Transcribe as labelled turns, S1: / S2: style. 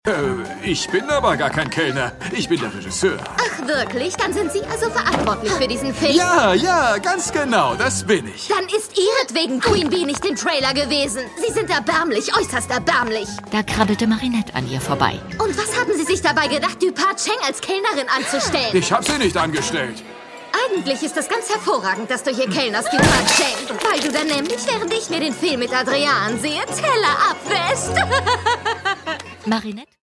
S1: Ich bin aber gar kein Kellner. Ich bin der Regisseur.
S2: Ach, wirklich? Dann sind Sie also verantwortlich für diesen Film?
S1: Ja, ganz genau. Das bin ich.
S2: Dann ist ihretwegen Queen Bee nicht im Trailer gewesen. Sie sind erbärmlich, äußerst erbärmlich.
S3: Da krabbelte Marinette an ihr vorbei.
S2: Und was haben Sie sich dabei gedacht, Dupart Cheng als Kellnerin anzustellen?
S1: Ich habe sie nicht angestellt.
S2: Eigentlich ist es ganz hervorragend, dass du hier kellnerst, Dupart Cheng. Weil du dann nämlich, während ich mir den Film mit Adrian sehe, Teller abwäschst.
S3: Marinette